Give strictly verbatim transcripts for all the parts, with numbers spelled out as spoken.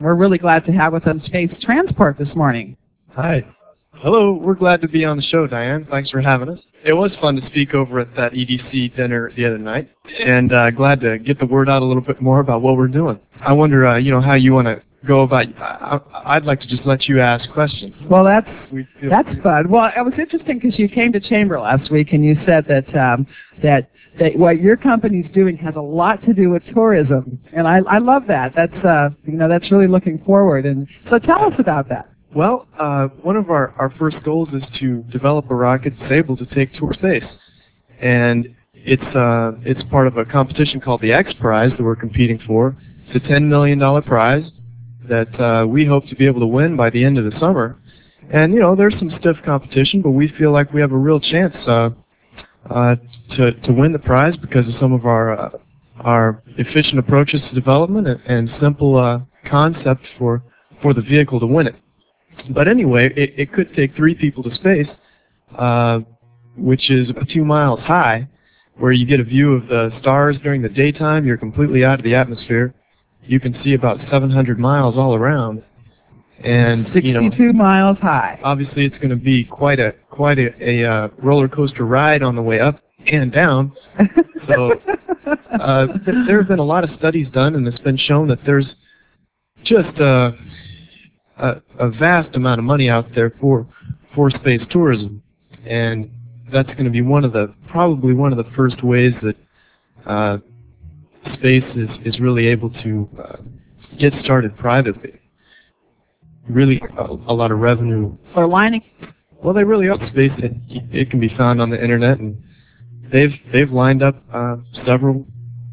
We're really glad to have with us Space Transport this morning. Hi. Hello, we're glad to be on the show, Diane. Thanks for having us. It was fun to speak over at that E D C dinner the other night, and uh, glad to get the word out a little bit more about what we're doing. I wonder, uh, you know, how you want to go about. I, I'd like to just let you ask questions. Well, that's that's fun. Well, it was interesting because you came to Chamber last week and you said that um, that that what your company's doing has a lot to do with tourism, and I I love that. That's uh, you know that's really looking forward. And so tell us about that. Well, uh, one of our, our first goals is to develop a rocket that's able to take tour space. And it's uh, it's part of a competition called the X Prize that we're competing for. It's a ten million dollar prize that uh, we hope to be able to win by the end of the summer. And, you know, there's some stiff competition, but we feel like we have a real chance uh, uh, to, to win the prize because of some of our, uh, our efficient approaches to development and, and simple uh, concept for, for the vehicle to win it. But anyway, it, it could take three people to space, uh, which is about two miles high, where you get a view of the stars during the daytime. You're completely out of the atmosphere. You can see about seven hundred miles all around. And sixty-two you know, miles high. Obviously, it's going to be quite a quite a, a uh, roller coaster ride on the way up and down. So uh, th there have been a lot of studies done, and it's been shown that there's just uh, A, a vast amount of money out there for for space tourism, and that's going to be one of the probably one of the first ways that uh, space is is really able to uh, get started privately. Really, a, a lot of revenue. For lining. Well, they really are. Space it, it can be found on the internet, and they've they've lined up uh, several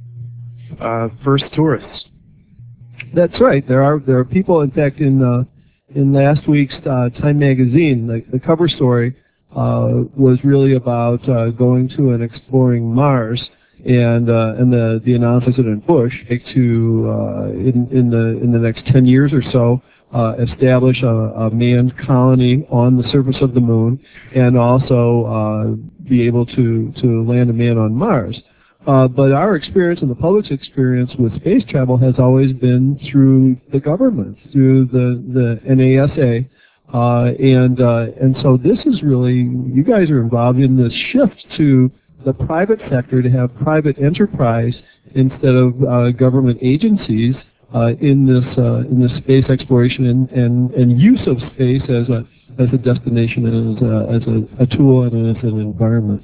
uh, first tourists. That's right. There are there are people. In fact, in uh, in last week's uh, Time magazine, the, the cover story uh, was really about uh, going to and exploring Mars, and uh, and the the announcement President Bush to uh, in in the in the next ten years or so uh, establish a, a manned colony on the surface of the moon, and also uh, be able to to land a man on Mars. Uh, but our experience and the public's experience with space travel has always been through the government, through the, the N A S A. Uh, and, uh, and so this is really, you guys are involved in this shift to the private sector to have private enterprise instead of uh, government agencies uh, in this uh, in this space exploration and, and, and use of space as a, as a destination and as a, as a, a tool and as an environment.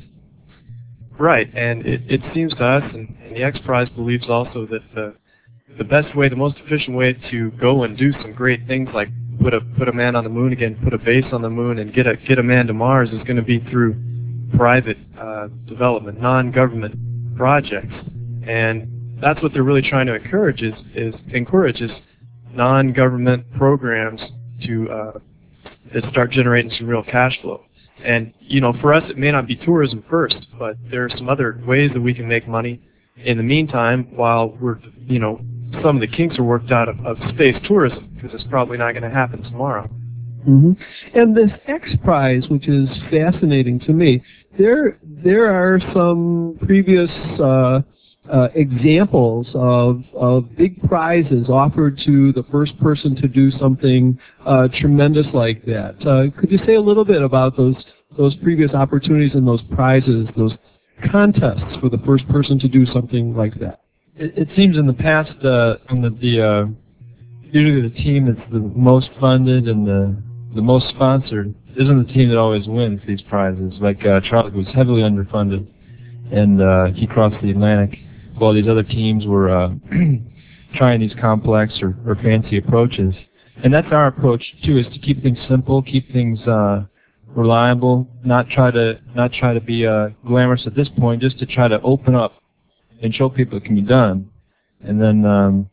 Right, and it, it seems to us, and, and the X Prize believes also that the the best way, the most efficient way to go and do some great things like put a put a man on the moon again, put a base on the moon, and get a get a man to Mars is going to be through private uh, development, non-government projects, and that's what they're really trying to encourage is is encourage is non-government programs to uh, that start generating some real cash flow. And, you know, for us, it may not be tourism first, but there are some other ways that we can make money in the meantime while we're, you know, some of the kinks are worked out of, of space tourism, because it's probably not going to happen tomorrow. Mm-hmm. And this X Prize, which is fascinating to me, there there are some previous uh, uh, examples of, of big prizes offered to the first person to do something uh, tremendous like that. Uh, could you say a little bit about those those previous opportunities and those prizes, those contests for the first person to do something like that? It, it seems in the past, uh, in the, the uh, usually the team that's the most funded and the the most sponsored isn't the team that always wins these prizes. Like uh, Charlie was heavily underfunded, and uh, he crossed the Atlantic while these other teams were uh, trying these complex or, or fancy approaches. And that's our approach too: is to keep things simple, keep things uh, reliable, not try to not try to be uh, glamorous at this point, just to try to open up and show people it can be done, and then um,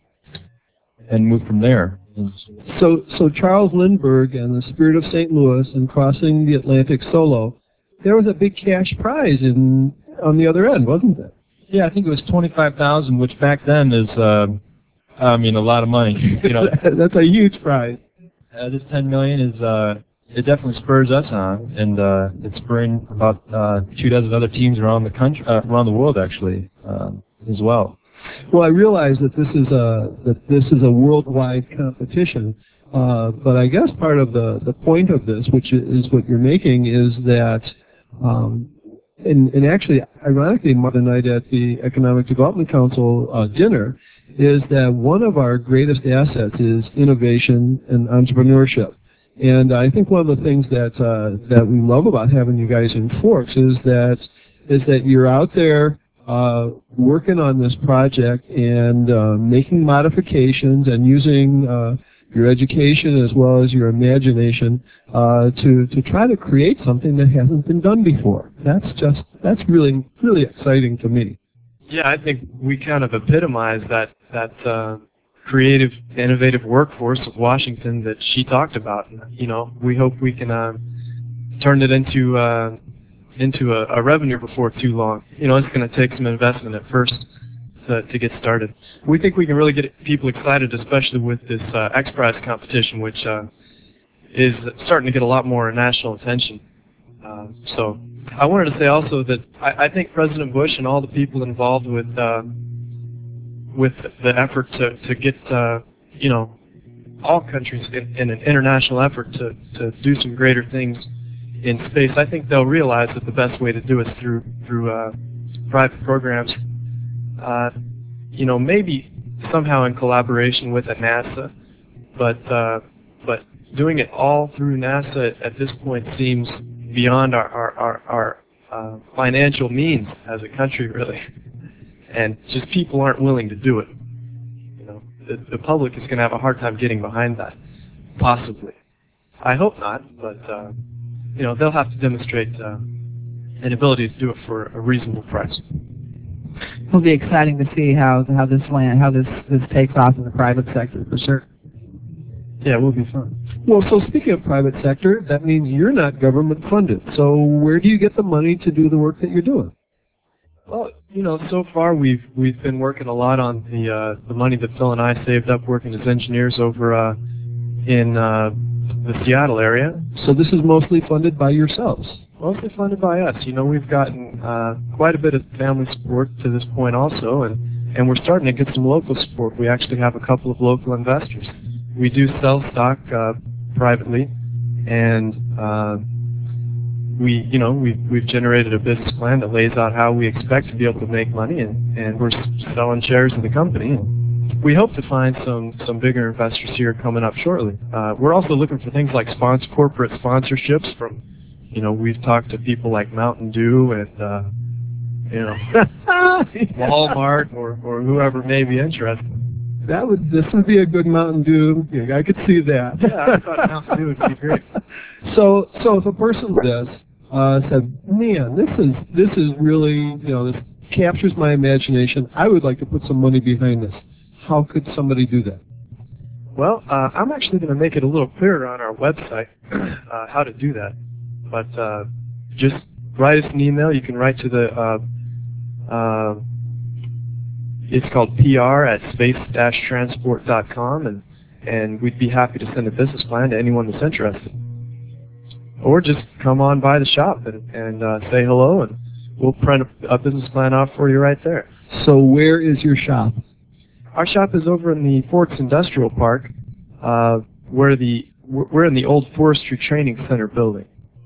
and move from there. So, so Charles Lindbergh and the Spirit of Saint Louis and crossing the Atlantic solo, there was a big cash prize in on the other end, wasn't there? Yeah, I think it was twenty-five thousand, which back then is, uh, I mean, a lot of money. You know, that's a huge prize. Uh, this ten million is, uh, it definitely spurs us on, and uh, it's spurring about uh, two dozen other teams around the country, uh, around the world actually, uh, as well. Well, I realize that this is a that this is a worldwide competition, uh, but I guess part of the the point of this, which is what you're making, is that, um, and, and actually, ironically, the other night at the Economic Development Council uh, dinner, is that one of our greatest assets is innovation and entrepreneurship. And I think one of the things that uh, that we love about having you guys in Forks is that is that you're out there uh, working on this project and uh, making modifications and using uh, your education as well as your imagination uh, to to try to create something that hasn't been done before. That's just that's really really exciting to me. Yeah, I think we kind of epitomize that that uh, creative, innovative workforce of Washington that she talked about. You know, we hope we can uh, turn it into uh, into a, a revenue before too long. You know, it's going to take some investment at first to, to get started. We think we can really get people excited, especially with this uh, X Prize competition, which uh, is starting to get a lot more national attention. Uh, so I wanted to say also that I, I think President Bush and all the people involved with uh, with the effort to, to get, uh, you know, all countries in, in an international effort to, to do some greater things in space, I think they'll realize that the best way to do it is through, through uh, private programs, uh, you know, maybe somehow in collaboration with NASA, but, uh, but doing it all through NASA at this point seems beyond our, our, our, our uh, financial means as a country, really. And just people aren't willing to do it. You know, the, the public is going to have a hard time getting behind that, possibly. I hope not, but uh, you know, they'll have to demonstrate uh, an ability to do it for a reasonable price. It'll be exciting to see how how this land how this this takes off in the private sector for sure. Yeah, it will be fun. Well, so speaking of private sector, that means you're not government funded. So where do you get the money to do the work that you're doing? Well, you know, so far we've we've been working a lot on the uh, the money that Phil and I saved up working as engineers over uh, in uh, the Seattle area. So this is mostly funded by yourselves? Mostly funded by us. You know, we've gotten uh, quite a bit of family support to this point also, and and we're starting to get some local support. We actually have a couple of local investors. We do sell stock uh, privately, and uh, we, you know, we've, we've generated a business plan that lays out how we expect to be able to make money, and, and we're selling shares of the company. And we hope to find some, some bigger investors here coming up shortly. Uh, we're also looking for things like sponsor, corporate sponsorships from, you know, we've talked to people like Mountain Dew and, uh, you know, Walmart or, or whoever may be interested. That would this would be a good Mountain Dew. Yeah, I could see that. Yeah, I thought Mountain Dew would be great. So, so if a person like this uh, said, "Man, this is this is really you know this captures my imagination. I would like to put some money behind this." How could somebody do that? Well, uh, I'm actually going to make it a little clearer on our website uh, how to do that. But uh, just write us an email. You can write to the. Uh, uh, It's called P R at space dash transport dot com, and, and we'd be happy to send a business plan to anyone that's interested. Or just come on by the shop and, and uh, say hello, and we'll print a, a business plan off for you right there. So where is your shop? Our shop is over in the Forks Industrial Park, uh, where the we're in the old Forestry Training Center building.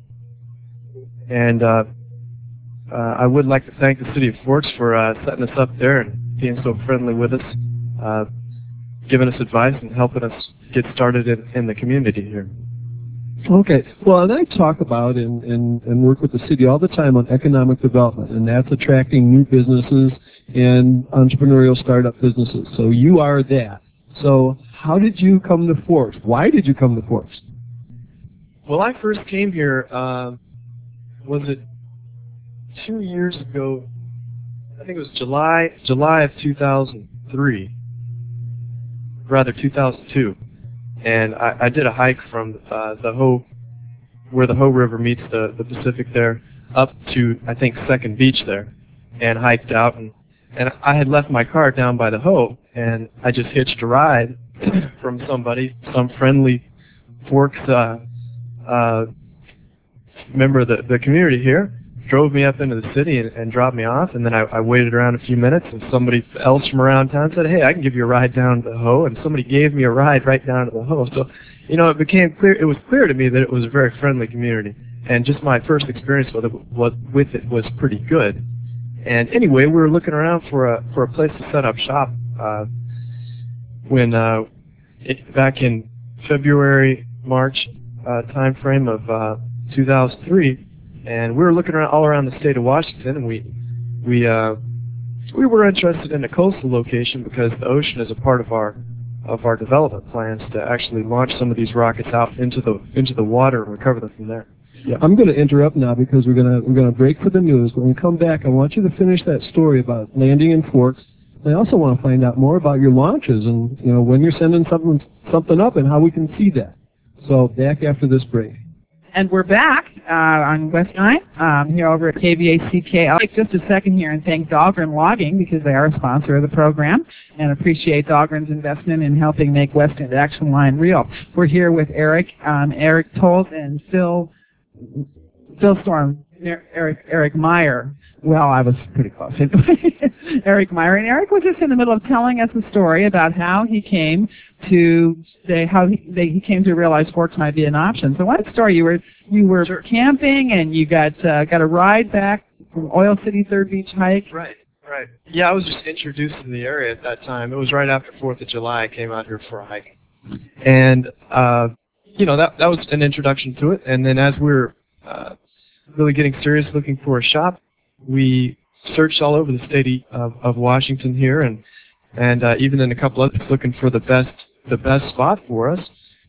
And uh, uh, I would like to thank the City of Forks for uh, setting us up there and being so friendly with us, uh, giving us advice and helping us get started in, in the community here. Okay. Well, and I talk about and, and, and work with the city all the time on economic development, and that's attracting new businesses and entrepreneurial startup businesses. So you are that. So how did you come to Forks? Why did you come to Forks? Well, I first came here, uh, was it two years ago? I think it was July July of two thousand three, rather two thousand two, and I, I did a hike from uh, the Hoh, where the Hoh River meets the, the Pacific there, up to I think Second Beach there, and hiked out, and, and I had left my car down by the Hoh, and I just hitched a ride from somebody, some friendly Forks uh, uh, member of the, the community here, drove me up into the city and, and dropped me off, and then I, I waited around a few minutes, and somebody else from around town said, hey, I can give you a ride down to the Hoh, and somebody gave me a ride right down to the Hoh. So, you know, it became clear, it was clear to me that it was a very friendly community, and just my first experience with it, with it was pretty good. And anyway, we were looking around for a for a place to set up shop uh, when uh, it, back in February, March uh, time frame of uh, two thousand three. And we were looking around all around the state of Washington, and we we uh, we were interested in a coastal location because the ocean is a part of our of our development plans to actually launch some of these rockets out into the into the water and recover them from there. Yeah, I'm going to interrupt now because we're going to we're going to break for the news. When we come back, I want you to finish that story about landing in Forks. I also want to find out more about your launches and you know when you're sending something something up and how we can see that. So back after this break. And we're back uh, on West nine um, here over at K V A C K. I'll take just a second here and thank Dahlgren Logging because they are a sponsor of the program and appreciate Dahlgren's investment in helping make West End Action Line real. We're here with Eric, um, Eric Tolt, and Phil, Phil Storm, Eric, Eric Meyer. Well, I was pretty close. Eric Meyer. And Eric was just in the middle of telling us a story about how he came to they, how he, they, he came to realize Forks might be an option. So, what story? You were you were Sure. camping and you got uh, got a ride back from Oil City Third Beach hike. Right, right. Yeah, I was just introduced to the area at that time. It was right after Fourth of July. I came out here for a hike, and uh, you know that that was an introduction to it. And then as we were uh, really getting serious, looking for a shop, we searched all over the state of, of Washington here, and and uh, even in a couple others, looking for the best the best spot for us.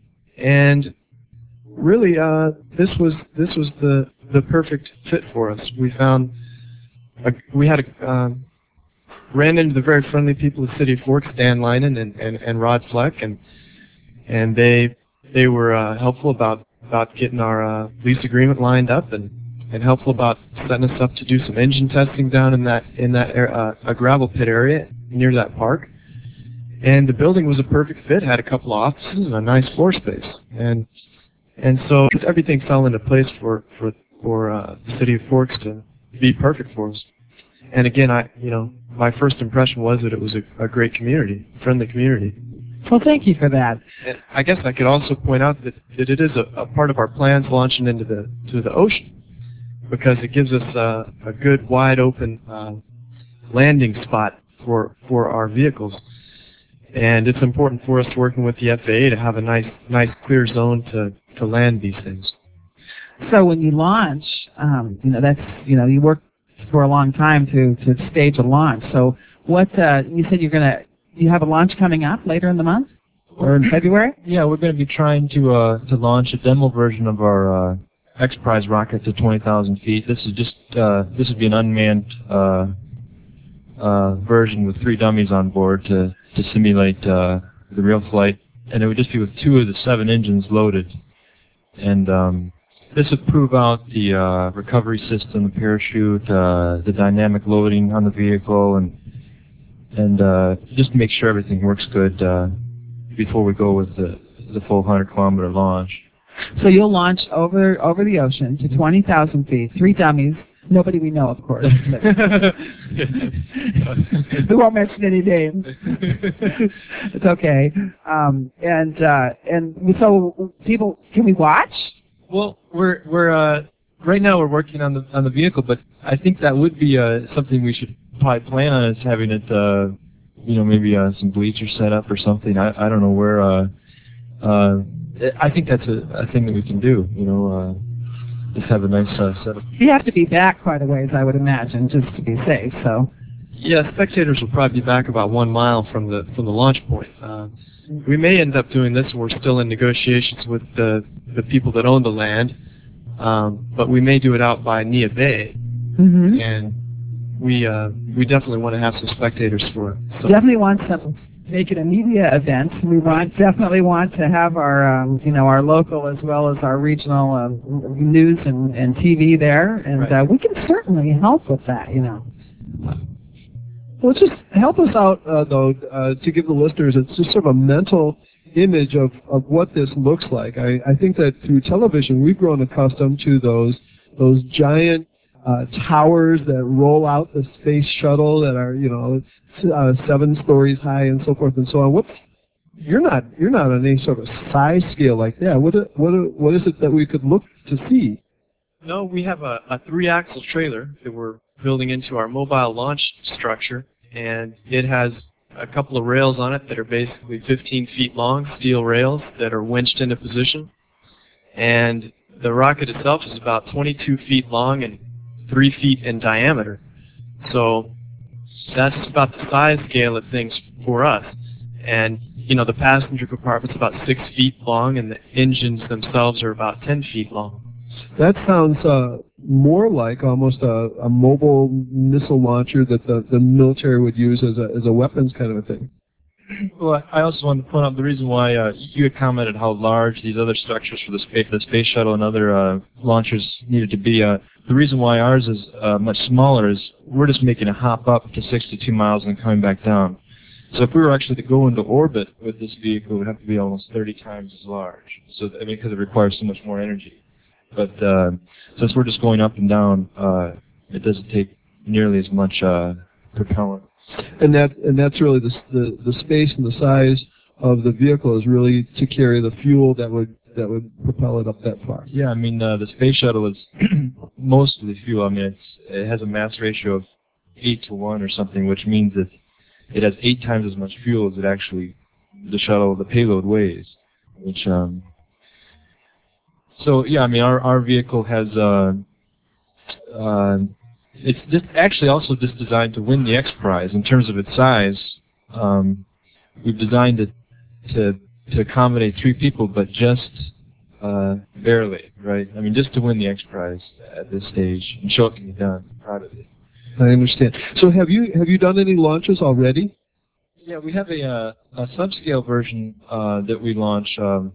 And really, uh, this was this was the the perfect fit for us. We found a, we had a, um, ran into the very friendly people of the city of Forks, Dan Linen and, and, and Rod Fleck, and and they they were uh, helpful about about getting our uh, lease agreement lined up and. and helpful about setting us up to do some engine testing down in that in that uh, a gravel pit area near that park. And the building was a perfect fit, had a couple of offices and a nice floor space. And and so everything fell into place for for for uh, the city of Forks to be perfect for us. And again, I you know my first impression was that it was a, a great community, friendly community. Well, thank you for that. And I guess I could also point out that, that it is a, a part of our plans launching into the to the ocean, because it gives us uh, a good wide open uh, landing spot for for our vehicles, and it's important for us working with the F A A to have a nice nice clear zone to to land these things. So when you launch, um, you know that's you know you work for a long time to to stage a launch. So what uh, you said you're gonna you have a launch coming up later in the month or in February? Yeah, we're going to be trying to uh, to launch a demo version of our uh, X Prize rocket to twenty thousand feet. This is just uh, this would be an unmanned uh, uh, version with three dummies on board to to simulate uh, the real flight, and it would just be with two of the seven engines loaded. And um, this would prove out the uh, recovery system, the parachute, uh, the dynamic loading on the vehicle, and and uh, just to make sure everything works good uh, before we go with the the full one hundred kilometer launch. So you'll launch over over the ocean to twenty thousand feet, three dummies, nobody we know, of course. We won't mention any names. It's okay. Um, and uh, and so people, can we watch? Well, we're we're uh, right now we're working on the on the vehicle, but I think that would be uh, something we should probably plan on, is having it, uh, you know, maybe uh, some bleachers set up or something. I I don't know where. Uh, uh, I think that's a, a thing that we can do, you know, uh, just have a nice uh, setup. You have to be back quite a ways, I would imagine, just to be safe. So, yeah, spectators will probably be back about one mile from the from the launch point. Uh, we may end up doing this. We're still in negotiations with the the people that own the land, um, but we may do it out by Nia Bay, mm-hmm. and we uh, we definitely want to have some spectators for it. So. Definitely want some. Make it a media event. We want definitely want to have our um, you know our local as well as our regional um, news and, and T V there, and right. uh, we can certainly help with that. You know. Well, just help us out uh, though uh, to give the listeners it's just sort of a mental image of, of what this looks like. I, I think that through television we've grown accustomed to those those giant uh, towers that roll out the space shuttle that are, you know, uh, seven stories high and so forth and so on. What's you're not you're not on any sort of size scale like that. What what what is it that we could look to see? No, we have a, a three-axle trailer that we're building into our mobile launch structure, and it has a couple of rails on it that are basically fifteen feet long, steel rails that are winched into position. And the rocket itself is about twenty-two feet long and three feet in diameter. So that's about the size scale of things for us. And, you know, the passenger compartment's about six feet long, and the engines themselves are about ten feet long. That sounds uh, more like almost a, a mobile missile launcher that the, the military would use as a, as a weapons kind of a thing. Well, I also wanted to point out the reason why uh, you had commented how large these other structures for the space, the space shuttle and other uh, launchers needed to be. Uh, the reason why ours is uh, much smaller is we're just making a hop up to sixty-two miles and coming back down. So if we were actually to go into orbit with this vehicle, it would have to be almost thirty times as large. So I mean, because it requires so much more energy. But uh, since we're just going up and down, uh, it doesn't take nearly as much uh, propellant. And that and that's really the, the the space and the size of the vehicle is really to carry the fuel that would that would propel it up that far. Yeah, I mean uh, the space shuttle is mostly fuel. I mean it's it has a mass ratio of eight to one or something, which means that it has eight times as much fuel as it actually the shuttle the payload weighs. Which um, so yeah, I mean our our vehicle has. Uh, uh, It's just actually also just designed to win the X Prize in terms of its size. Um, we've designed it to to accommodate three people, but just uh, barely, right? I mean, just to win the X Prize at this stage and show it can be done. I'm proud of it. I understand. So have you have you done any launches already? Yeah, we have a uh, a subscale version uh, that we launch. Um,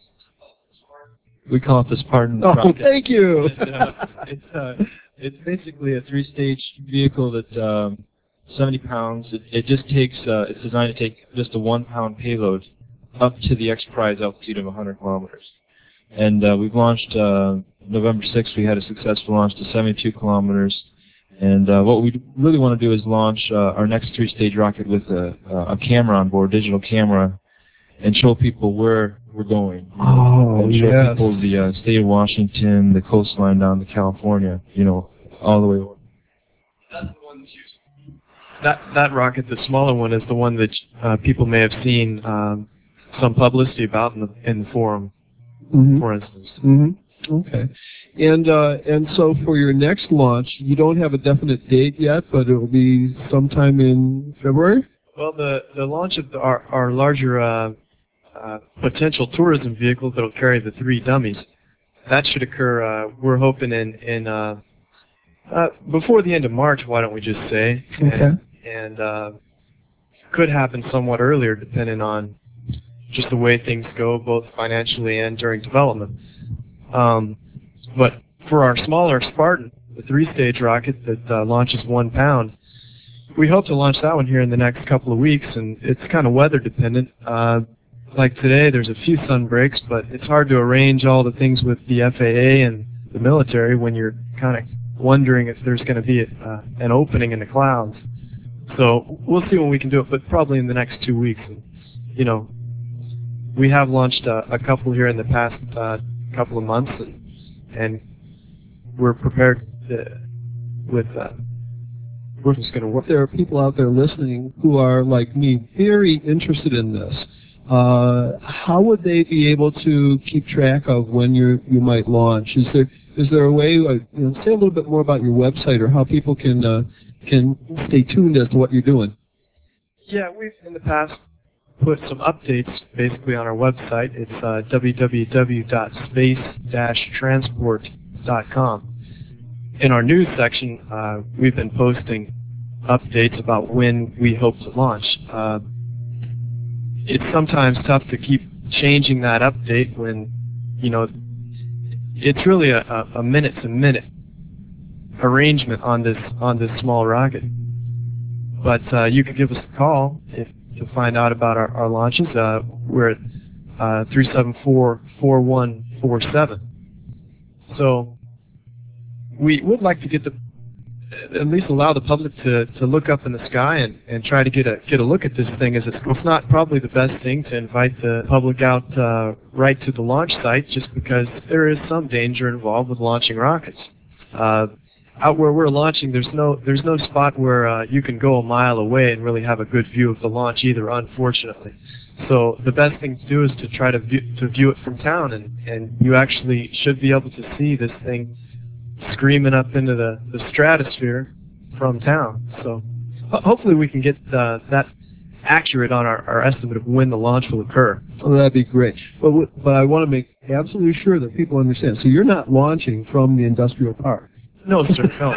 we call it the Spartan. Oh, rocket. thank you. And, uh, it's uh, It's basically a three-stage vehicle that um, seventy pounds. It, it just takes. Uh, it's designed to take just a one-pound payload up to the X Prize altitude of one hundred kilometers. And uh, we've launched uh, November sixth. We had a successful launch to seventy-two kilometers. And uh, what we really want to do is launch uh, our next three-stage rocket with a, a camera on board, digital camera, and show people where we're going. Oh, and show yes. people the uh, state of Washington, the coastline down to California, you know, all the way over. That's the one that's used. That, that rocket, the smaller one, is the one that uh, people may have seen um, some publicity about in the, in the forum, Mm-hmm. for instance. Mm-hmm. Okay. And uh, and so for your next launch, you don't have a definite date yet, but it will be sometime in February? Well, the, the launch of the, our, our larger uh, uh, potential tourism vehicle that will carry the three dummies, that should occur, uh, we're hoping, in, in uh, uh, before the end of March, why don't we just say. Okay. And, and uh, could happen somewhat earlier, depending on just the way things go, both financially and during development. Um, but for our smaller Spartan, the three-stage rocket that uh, launches one pound, we hope to launch that one here in the next couple of weeks, and it's kind of weather dependent. Uh, like today, there's a few sun breaks, but it's hard to arrange all the things with the F A A and the military when you're kind of wondering if there's going to be a, uh, an opening in the clouds. So we'll see when we can do it, but probably in the next two weeks. And, you know, we have launched uh, a couple here in the past uh, couple of months, and, and we're prepared to, with uh, we're just going to work. There are people out there listening who are, like me, very interested in this. Uh, how would they be able to keep track of when you you might launch? Is there is there a way? Uh, you know, say a little bit more about your website or how people can uh, can stay tuned as to what you're doing. Yeah, we've in the past put some updates basically on our website. It's uh, w w w dot space dash transport dot com. In our news section, uh, we've been posting updates about when we hope to launch. Uh, it's sometimes tough to keep changing that update when, you know, it's really a, a minute-to-minute arrangement on this on this small rocket. But uh, you can give us a call if to find out about our, our launches. Uh, we're at uh, three seven four, four one four seven. So we would like to get the at least allow the public to, to look up in the sky and, and try to get a get a look at this thing. As it's, it's not probably the best thing to invite the public out uh, right to the launch site, just because there is some danger involved with launching rockets. Uh, out where we're launching, there's no there's no spot where uh, you can go a mile away and really have a good view of the launch either, unfortunately. So the best thing to do is to try to view, to view it from town, and, and you actually should be able to see this thing screaming up into the, the stratosphere from town. So ho hopefully we can get uh, that accurate on our, our estimate of when the launch will occur. Oh, that'd be great. But, but I want to make absolutely sure that people understand. So you're not launching from the industrial park? No, sir, no.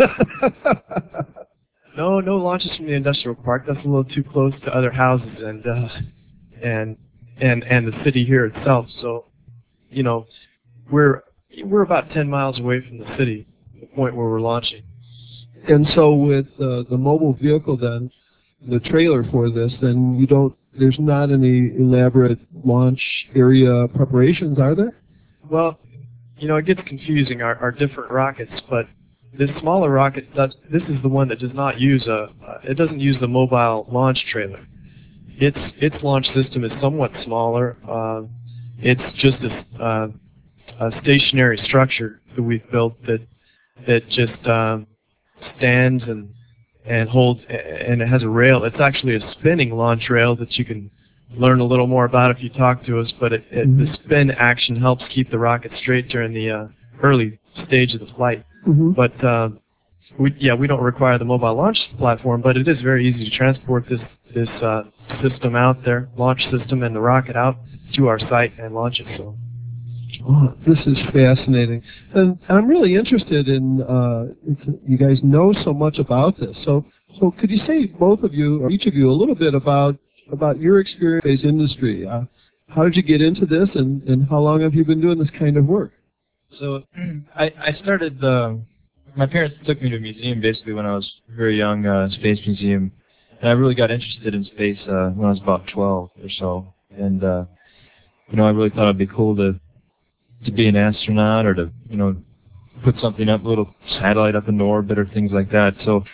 no, no launches from the industrial park. That's a little too close to other houses and uh, and and and the city here itself. So, you know, we're we're about ten miles away from the city, the point where we're launching. And so with uh, the mobile vehicle, then the trailer for this, then you don't. There's not any elaborate launch area preparations, are there? Well, you know, it gets confusing, our, our different rockets, but this smaller rocket, does, this is the one that does not use a, uh, it doesn't use the mobile launch trailer. Its its launch system is somewhat smaller. Uh, it's just a, uh, a stationary structure that we've built that that just um, stands and and holds, and it has a rail. It's actually a spinning launch rail that you can learn a little more about if you talk to us. But it, it, mm-hmm. the spin action helps keep the rocket straight during the uh, early stage of the flight. Mm-hmm. But uh, we, yeah, we don't require the mobile launch platform, but it is very easy to transport this this uh, system out there, launch system, and the rocket out to our site and launch it. So, oh, this is fascinating, and I'm really interested in. Uh, you guys know so much about this, so so could you say, both of you or each of you, a little bit about about your experience in this industry? Uh, how did you get into this, and and how long have you been doing this kind of work? So I, I started, uh, my parents took me to a museum basically when I was very young, uh, Space Museum, and I really got interested in space uh, when I was about twelve or so. And, uh, you know, I really thought it would be cool to to be an astronaut or to, you know, put something up, a little satellite up in orbit or things like that. So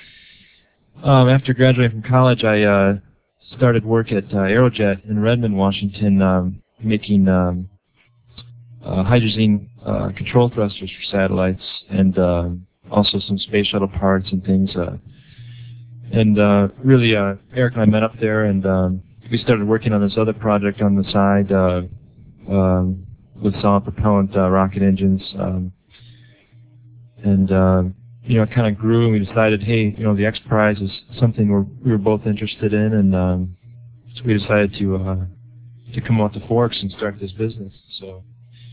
um, after graduating from college, I uh, started work at uh, Aerojet in Redmond, Washington, um, making um, uh, hydrazine uh, control thrusters for satellites, and uh, also some space shuttle parts and things. Uh, and uh, really, uh, Eric and I met up there, and um, we started working on this other project on the side uh, um, with solid propellant uh, rocket engines. Um, and uh, you know, it kind of grew, and we decided, hey, you know, the X Prize is something we're, we were both interested in, and um, so we decided to uh, to come out to Forks and start this business. So.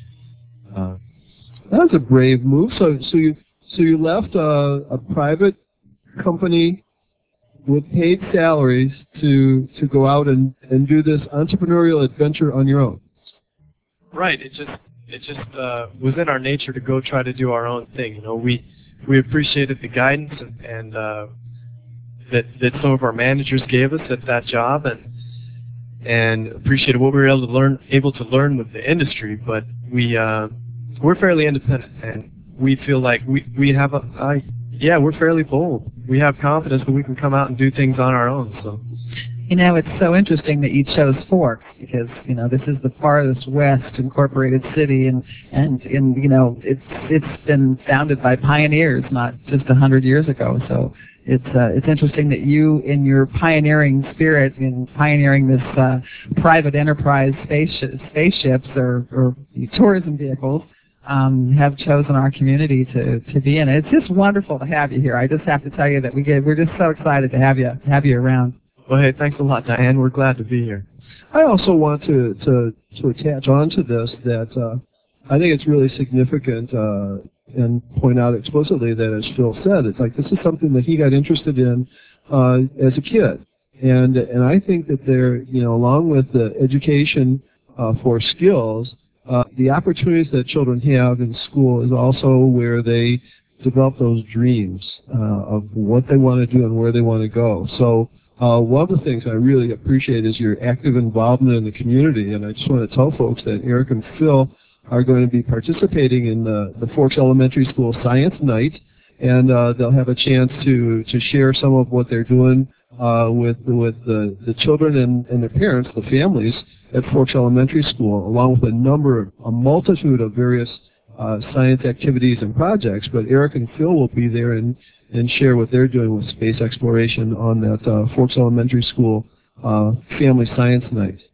Uh, that was a brave move. So, so you, so you left a, a private company with paid salaries to to go out and and do this entrepreneurial adventure on your own. Right. It just it just uh, was in our nature to go try to do our own thing. You know, we we appreciated the guidance and, and uh, that that some of our managers gave us at that job, and and appreciated what we were able to learn able to learn with the industry. But we uh, we're fairly independent, and we feel like we we have a I, yeah we're fairly bold. We have confidence that we can come out and do things on our own. So. You know, it's so interesting that you chose Forks, because, you know, this is the farthest west incorporated city, and, and in, you know, it's it's been founded by pioneers, not just a hundred years ago. So it's uh, it's interesting that you, in your pioneering spirit, in pioneering this uh, private enterprise space spaceships or, or tourism vehicles, um, have chosen our community to, to be in it. It's just wonderful to have you here. I just have to tell you that we get, we're just so excited to have you have you around. Well, hey, thanks a lot, Diane. We're glad to be here. I also want to to, to attach on to this that uh, I think it's really significant uh, and point out explicitly that, as Phil said, it's like this is something that he got interested in uh, as a kid, and and I think that there, you know, along with the education uh, for skills, uh, the opportunities that children have in school is also where they develop those dreams uh, of what they want to do and where they want to go. So. Uh, one of the things I really appreciate is your active involvement in the community, and I just want to tell folks that Eric and Phil are going to be participating in the, the Forks Elementary School Science Night and uh, they'll have a chance to, to share some of what they're doing uh, with with the, the children and, and their parents, the families at Forks Elementary School, along with a number, of, a multitude of various uh, science activities and projects. But Eric and Phil will be there and, and share what they're doing with space exploration on that uh, Forks Elementary School uh, Family Science Night.